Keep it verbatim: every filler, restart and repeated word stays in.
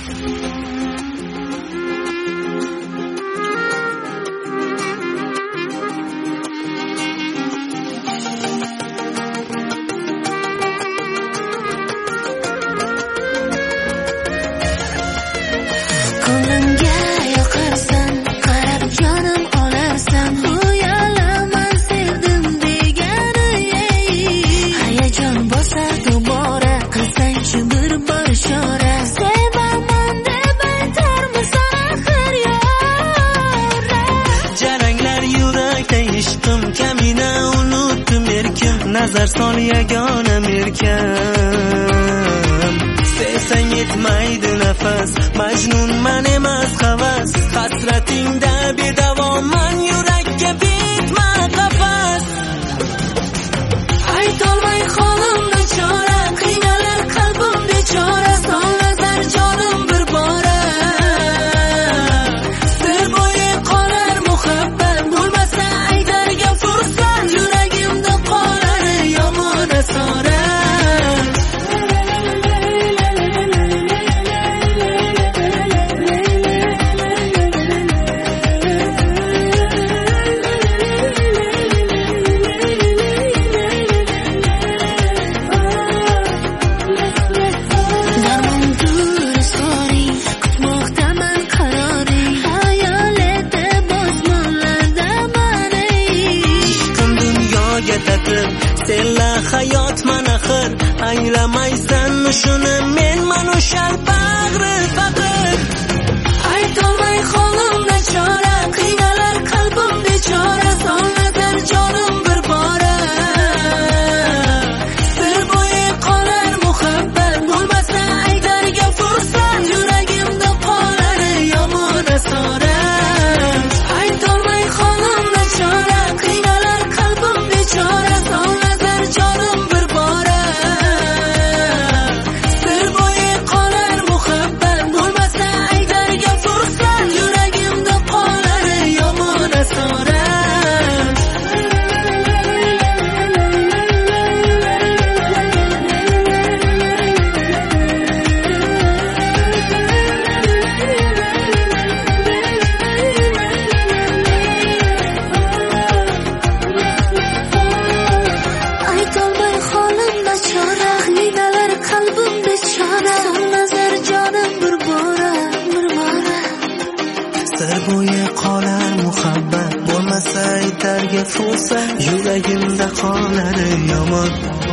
Nazar sol yagona merkam sevsang yetmaydi nafas majnun man emas havas hasratingda bedavoman yurakka bitma qafas aytolmay holimda chora qiynalar qalbim bechora son nazar jonim bir bora sir bo'yi qolar muhabbat bo'lmasa aytarga fursat yuragimda qolar yomon asorat senla hayot man axir anglamaysanmi shuni men mana shal bag'ri faqir aytolmay holimda chora qiynalar qalbim bechora son nazar jonim bir bora sir bo'yi qolar muhabbat bo'lmasa aytarga fursat yuragimda qolar yomon asorat aytolmay holimda chora qiynalar qalbim bechora son jonim bir bora sir bo'yi qolar muhabbat bo'lmasa aytarga fursat yuragimda qolar yomon asorat aytolmay holimda chora qiynalar qalbim bechora son nazar jonim bir bora bir bora sir bo'yi qolar muhabbat bo'lmasa aytarga fursat yuragimda qolar yomon